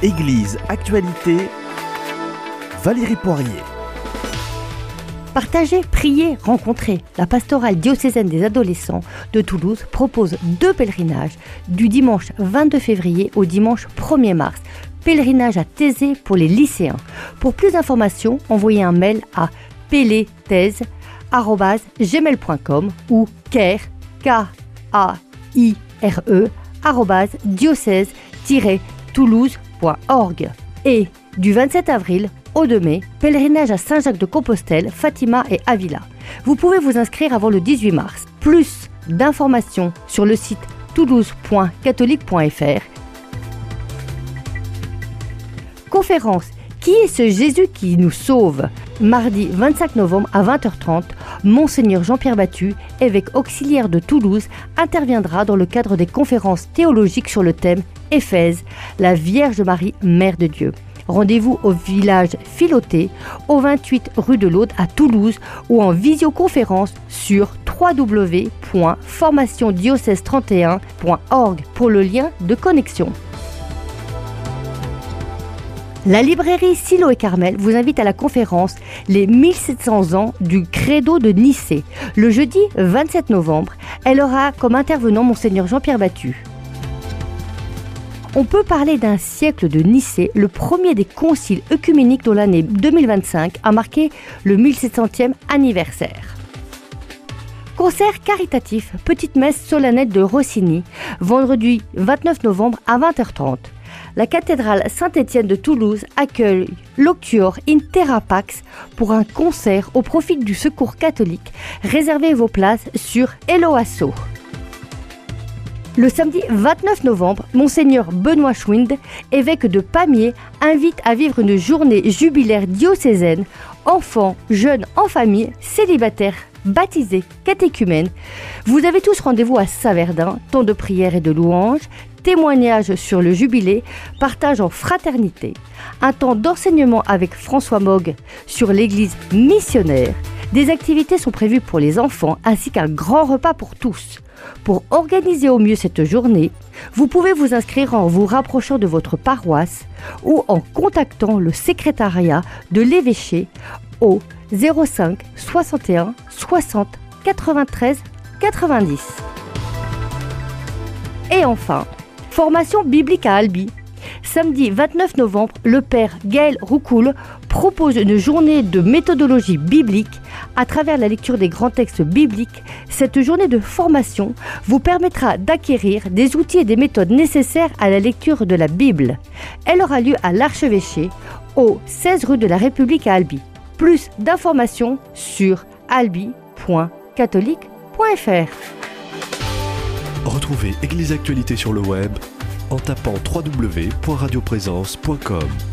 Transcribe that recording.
Église Actualité, Valérie Poirier. Partagez, priez, rencontrez. La pastorale diocésaine des adolescents de Toulouse propose 2 pèlerinages du dimanche 22 février au dimanche 1er mars. Pèlerinage à Thésée pour les lycéens. Pour plus d'informations, envoyez un mail à pelethèse@gmail.com ou caire@diocèse-toulouse.org. Et du 27 avril au 2 mai, pèlerinage à Saint-Jacques-de-Compostelle, Fatima et Avila. Vous pouvez vous inscrire avant le 18 mars. Plus d'informations sur le site toulouse.catholique.fr. Conférence « Qui est ce Jésus qui nous sauve ?» Mardi 25 novembre à 20h30, Monseigneur Jean-Pierre Battu, évêque auxiliaire de Toulouse, interviendra dans le cadre des conférences théologiques sur le thème « Éphèse, la Vierge Marie, Mère de Dieu ». Rendez-vous au village Filoté, au 28 rue de l'Aude à Toulouse ou en visioconférence sur www.formationdiocèse31.org pour le lien de connexion. La librairie Silo et Carmel vous invite à la conférence « Les 1700 ans du Credo de Nicée ». Le jeudi 27 novembre, elle aura comme intervenant Monseigneur Jean-Pierre Battu. On peut parler d'un siècle de Nicée, le premier des conciles œcuméniques dont l'année 2025 a marqué le 1700e anniversaire. Concert caritatif, petite messe solennelle de Rossini, vendredi 29 novembre à 20h30. La cathédrale Saint-Étienne de Toulouse accueille l'Octuor in Terra Pax pour un concert au profit du Secours catholique. Réservez vos places sur Helloasso. Le samedi 29 novembre, Monseigneur Benoît Schwind, évêque de Pamiers, invite à vivre une journée jubilaire diocésaine, enfants, jeunes, en famille, célibataires, baptisés, catéchumènes. Vous avez tous rendez-vous à Saverdun, temps de prière et de louange, témoignages sur le jubilé, partage en fraternité, un temps d'enseignement avec François Mogg sur l'église missionnaire. Des activités sont prévues pour les enfants ainsi qu'un grand repas pour tous. Pour organiser au mieux cette journée, vous pouvez vous inscrire en vous rapprochant de votre paroisse ou en contactant le secrétariat de l'évêché au 05 61 60 93 90. Et enfin, formation biblique à Albi. Samedi 29 novembre, le père Gaël Roucoul propose une journée de méthodologie biblique à travers la lecture des grands textes bibliques. Cette journée de formation vous permettra d'acquérir des outils et des méthodes nécessaires à la lecture de la Bible. Elle aura lieu à l'Archevêché, au 16 rue de la République à Albi. Plus d'informations sur albi.catholique.fr. Retrouvez Église Actualité sur le web en tapant www.radioprésence.com.